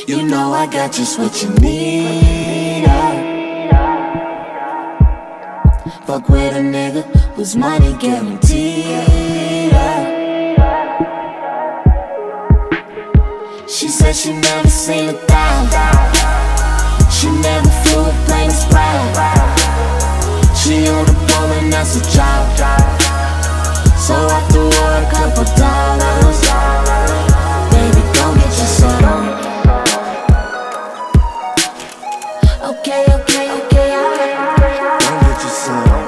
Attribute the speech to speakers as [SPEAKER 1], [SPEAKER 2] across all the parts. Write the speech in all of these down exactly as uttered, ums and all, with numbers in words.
[SPEAKER 1] You know I got just what you need. uh. Fuck with a nigga whose money guaranteed. uh. She said she never seen a thousand. She never flew a plane to Sprite. She on the pole and that's a job. So I threw her a couple dollars. Baby, go get your some. Okay, okay, okay, alright. Go get your some.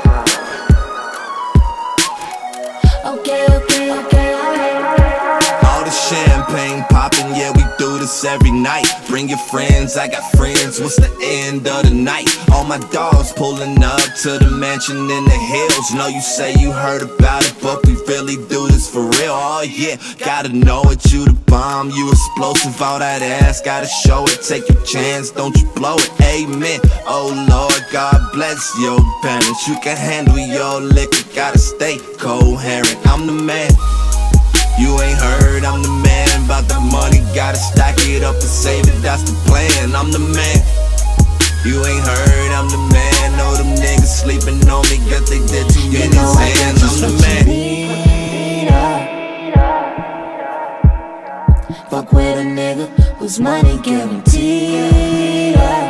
[SPEAKER 1] Okay, okay, okay, alright.
[SPEAKER 2] All the champagne popping, yeah, we do this every night. Bring your friends, I got friends, what's the end of the night? All my dogs pulling up to the mansion in the hills. Know you say you heard about it, but we really do this for real. Oh yeah, gotta know it, you the bomb, you explosive. All that ass, gotta show it, take your chance, don't you blow it. Amen, oh Lord, God bless your parents. You can handle your liquor, gotta stay coherent. I'm the man, you ain't heard, I'm the man. About the money, gotta stack it up and save it, that's the plan. I'm the man, you ain't heard, I'm the man. Know them niggas sleeping on me, guess they did too many hands. I'm the man.
[SPEAKER 1] Need, uh. Fuck with a nigga whose money guaranteed. uh.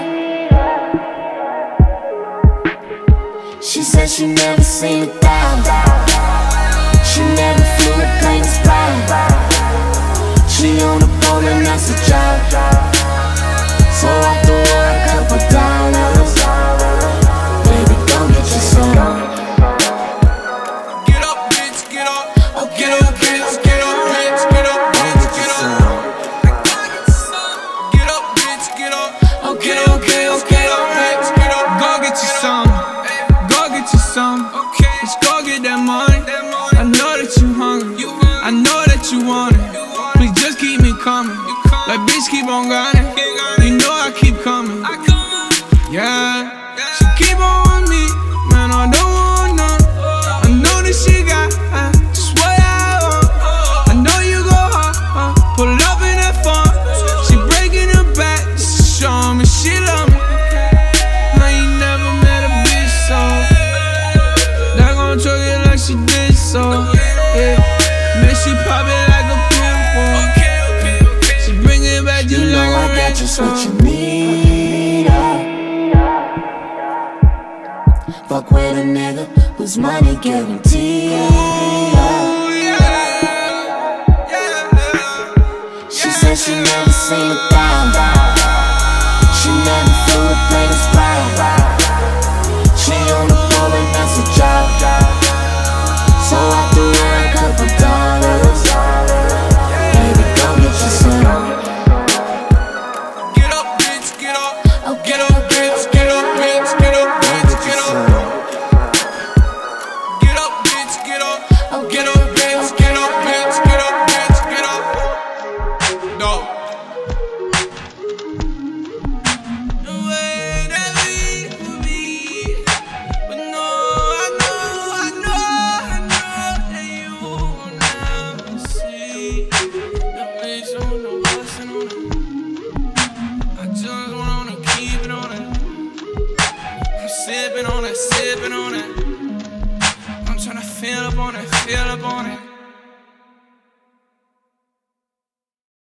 [SPEAKER 1] She said she never seen a thousand. She never flew a plane to Sprite. She on the pole and that's a job. So I threw her a couple dollars. Baby, go get your some.
[SPEAKER 3] Get up, bitch, get up. Get up, bitch, get up, bitch, get up, bitch, get up. Get up, bitch, get up. Okay, okay, okay, bitch, get up. Go get you some. Go get you some. Let's go get that money. I know that you hungry. I know that you want it. Please just keep me coming. Like bitch, keep on grinding. You know I keep coming. Yeah. So keep on with me, man. I don't want none. I know that she got uh, just what I want. I know you go hard. Uh, pull up in that phone. She breaking her back just to show me she love me. I ain't never met a bitch so that gon' choke it like she did so. Yeah. Man, she pop it like a pimple. She bring it back just
[SPEAKER 1] You know
[SPEAKER 3] like a
[SPEAKER 1] I got
[SPEAKER 3] red
[SPEAKER 1] just what
[SPEAKER 3] song.
[SPEAKER 1] you need. uh. Fuck with a nigga whose money guaranteed. uh.
[SPEAKER 3] Ooh, yeah. Yeah.
[SPEAKER 1] She said she never seen a thousand. She never flew a plane to Sprite. She on the pole and that's a job. So I threw her a couple dollars. Baby, go get your some.
[SPEAKER 3] Get up, bitch, get up.
[SPEAKER 1] Okay,
[SPEAKER 3] Get up, bitch, get up, bitch, get up, bitch, get up. Get up, bitch, get up. Get up, bitch, get up, bitch, get up, bitch, get up. No. The way that we would be, but no, I know, I know, I know that you will never see the place on the blessing on it. I just wanna keep it on it. I'm sipping on it, sipping on it. I'm tryna feel up on it, feel up on it.